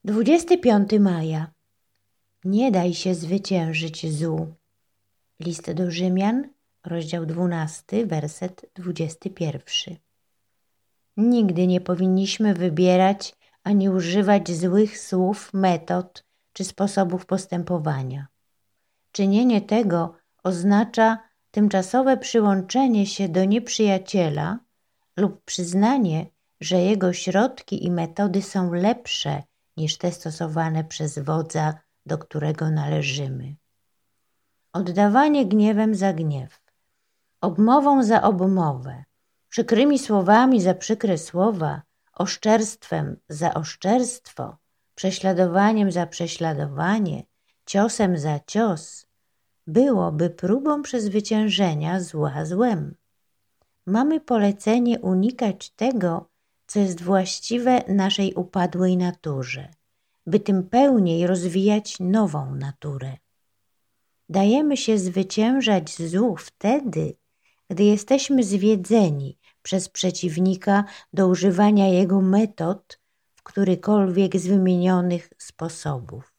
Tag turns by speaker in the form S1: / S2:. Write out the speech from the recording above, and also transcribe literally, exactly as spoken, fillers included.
S1: dwudziestego piątego maja. Nie daj się zwyciężyć złu. List do Rzymian, rozdział dwunasty, werset dwudziesty pierwszy. Nigdy nie powinniśmy wybierać ani używać złych słów, metod czy sposobów postępowania. Czynienie tego oznacza tymczasowe przyłączenie się do nieprzyjaciela lub przyznanie, że jego środki i metody są lepsze niż te stosowane przez wodza, do którego należymy. Oddawanie gniewem za gniew, obmową za obmowę, przykrymi słowami za przykre słowa, oszczerstwem za oszczerstwo, prześladowaniem za prześladowanie, ciosem za cios, byłoby próbą przezwyciężenia zła złem. Mamy polecenie unikać tego, co jest właściwe naszej upadłej naturze, by tym pełniej rozwijać nową naturę. Dajemy się zwyciężać złu wtedy, gdy jesteśmy zwiedzeni przez przeciwnika do używania jego metod w którykolwiek z wymienionych sposobów.